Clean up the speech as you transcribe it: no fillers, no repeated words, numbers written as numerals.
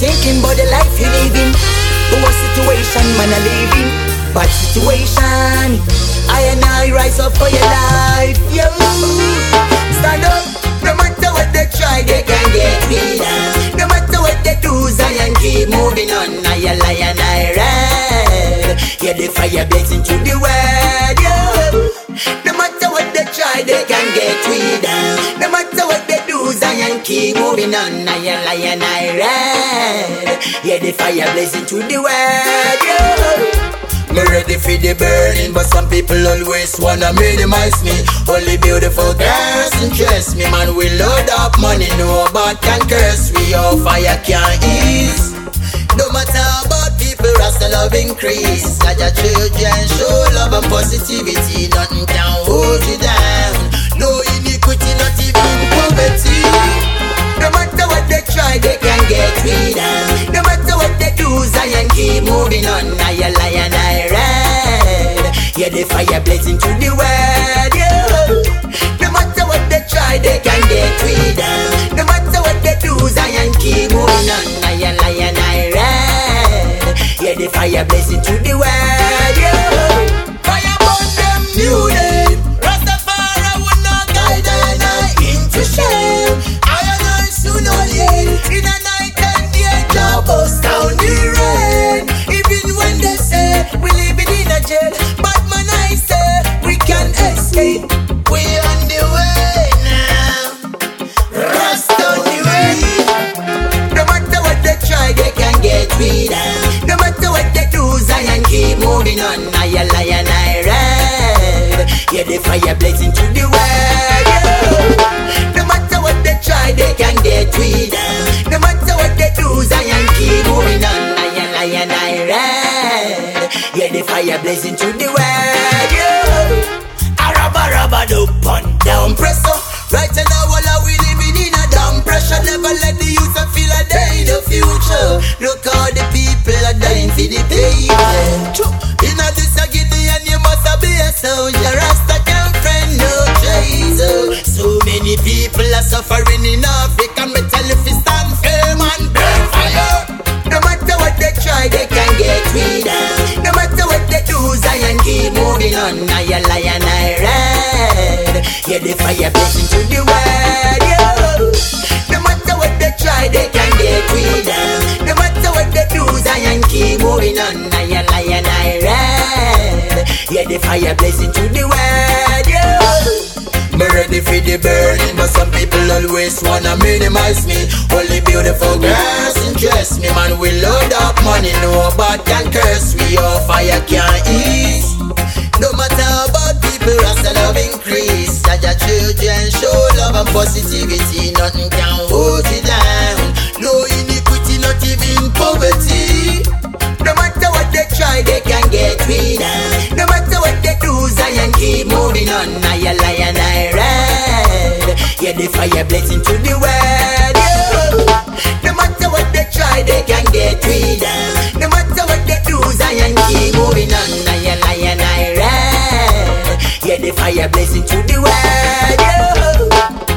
thinking about the life you living. But what situation man a living? Bad situation. I and I rise up for your life. Yo, stand up. No matter what they try, they can get me down. No matter what they do, Zion keep moving on. I a lion, I red. Yeah, the fire blazing through the world. Yo, no matter what they try, they can get me down. No matter what they do, Zion keep moving on. I a lion, I red. Yeah, the fire blazing through the world. Yo, me ready for the burning, but some people always wanna minimize me. Only beautiful girls interest me, man. We load up money, no bad can curse. We all fire can't ease. No matter how bad people, Rasta love increase. Got your children, show love and positivity. Nothing can hold you down. No iniquity, not even poverty. No matter what they try, they can get me down. No matter what they do, Zion keep moving on. I a lion, I red. Yeah, the fire blazing through the world. Yeah. No matter what they try, they can get me down. No matter what they do, Zion keep moving on. I a lion, I red. Yeah, the fire blazing through the world. Yeah. Fire burn them new name. Rastafari would not guide and I into shame. Soon or late, in a night and day, job bust down the rain. Even when they say we living in a jail, but man I say we can escape. We on the way now, rust on the way. No matter what they try, they can get me down. No matter what they do, Zion keep moving on. I a lion, I red. Yeah, the fire blazing through the world. Yeah. No matter what they try, they can get we down. No matter what they do, Zion keep moving on. I a lion, I red. Yeah, the fire blazing through the world. Yeah. Araba up and down pressure. Right now, all we living in a down pressure. Never let the youth feel a day in the future. Look how the people are dying for the payment. In a this Gideon, you must be a soldier. Rasta can't friend no Jesus. So many people are suffering in Africa. Me tell you if you stand firm and burn fire. No matter what they try, they can get me down. No matter what they do, Zion keep moving on. I a lion, I red. Yeah, the fire blazing through the world. Yeah. No matter what they try, they can get me down. No matter what they do, Zion keep moving on. I a lion, I red. Yeah, the fire blazing through the world. Yeah. Me ready for the burning, but some people always wanna minimize me. Only beautiful girls interest me, man. We load up money, no bad can curse. We all fire can't ease. No matter how bad people, Rasta love increase. Got your children, show love and positivity. Nothing can hold you down. No iniquity, not even poverty. No matter what they try, they can get me down. No matter what they do, Zion keep moving on. I a lion, I red. Yeah, the fire blazing through the world. Yeah. No matter what they try, they can get me down. No matter what they do, Zion keep moving on. I a lion, I red. Yeah, the fire blazing through the world. Yeah.